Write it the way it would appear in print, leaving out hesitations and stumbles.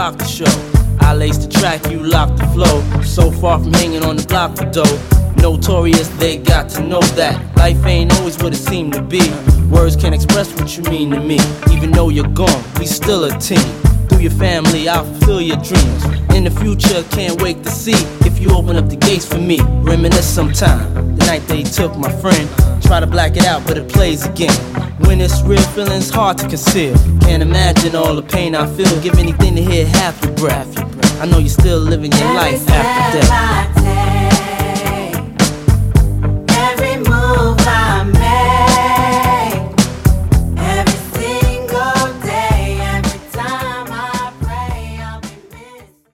rock the show. I lace the track, you lock the flow. So far from hanging on the block for dough. Notorious, they got to know that life ain't always what it seemed to be. Words can't express what you mean to me. Even though you're gone, we still a team. Through your family, I'll fulfill your dreams. In the future, can't wait to see if you open up the gates for me. Reminisce sometime, the night they took my friend. Try to black it out, but it plays again. When it's real, feeling's hard to conceal. Can't imagine all the pain I feel. Give anything to hear half your breath. I know you're still living your life after death.